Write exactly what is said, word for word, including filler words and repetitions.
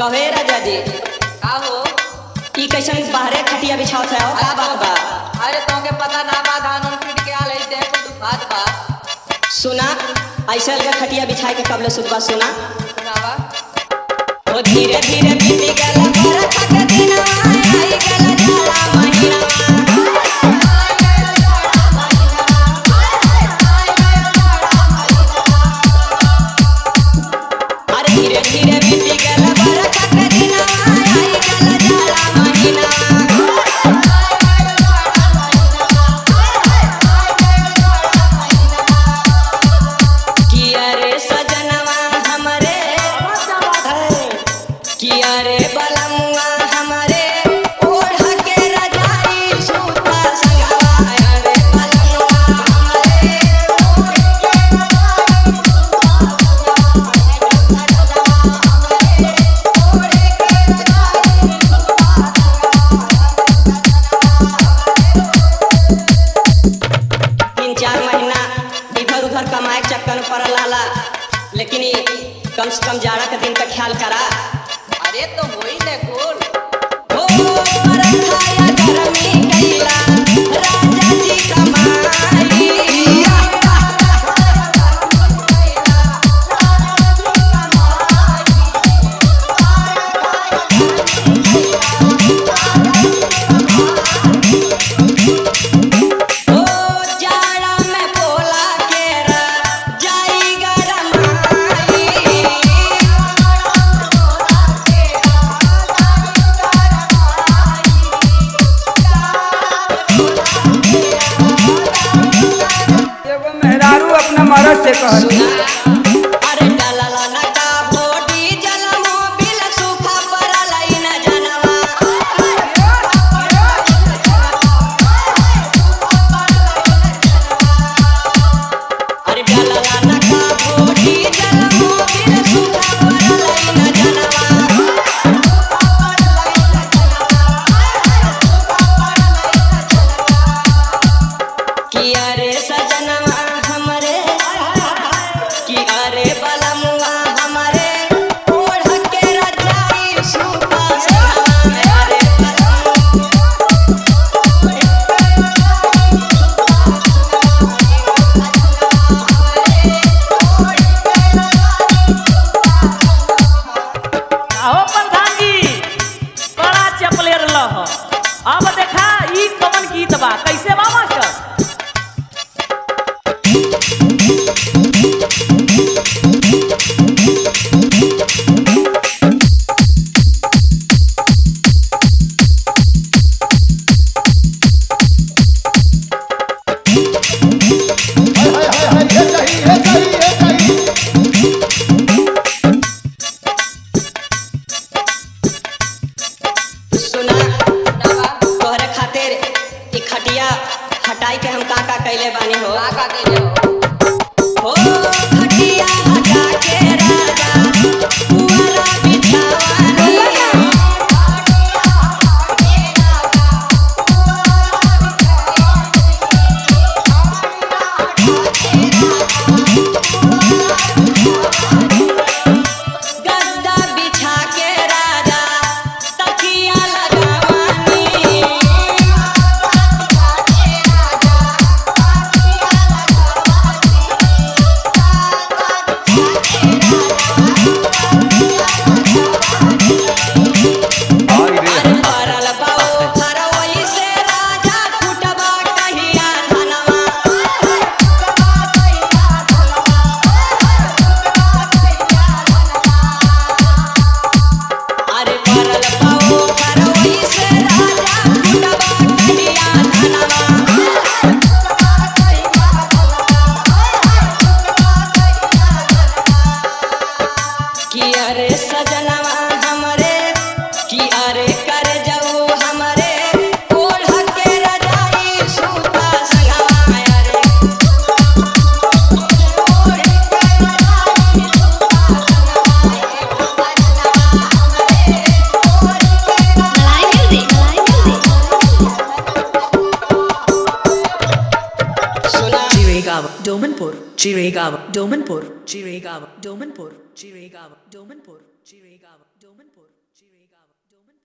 कहे राजा जी का हो ई कैसन बाहरे खटिया बिछाओ थे का बात बा? अरे तोके पता ना बा धान उन पीट के आले दे को दुखात बा। सुना ऐसा लगा खटिया बिछाए के कबले सुबह सुना सुनावा ओ धीरे धीरे बीती गला बरखा के दिन आई गला जाला महीना अरे धीरे धीरे बीती गला बरखा के दिन आई गला जाला महीना किया रे सजनवा हमरे किया रे बलमुआ हमरे ओढ़ के रजाई सूता संगवा रे बलमुआ हमरे तीन चार महीना इधर उधर कमाए के चक्कर में पड़ल रहला लेकिन ई कम से कम जाड़ा के दिन का ख्याल करा अरे तो होई ने कुल हो बरखाया गरमी कैला राजा जी कमाई ओ जाड़ा में पोला केरा जाई गरमाई एगो मेहरारू अपना मरद से कहत अरे डलला न का भोडी जलमो बिल सूखा परलाई न जनवा अरे डलला न का भोडी जलमो बिल सूखा परलाई न जनवा किया रे सजनवा हमरे किया रे बलमुआ हमरे ओढ़ के रजाई सूता संगवा रे बलमुआ आहो प्रधान जी बड़ा चपले रह अब देखा ई कवन गीत बा कैसे बा मास्टर हाय हाय हाय ये चाहिए ये चाहिए ये चाहिए सुना तोहरे खातिर ई खटिया हटाई के हम का का कैले बानी हो का का कइले हो हो खटिया हटा के राजा पुअरा बिछावानी गद्दा बिछा के राजा तकिया लगावानी Chirigava, Domanpur, Chirigava, Domanpur, Chirigava, Domanpur, Chirigava, Domanpur, Chirigava, Domanpur.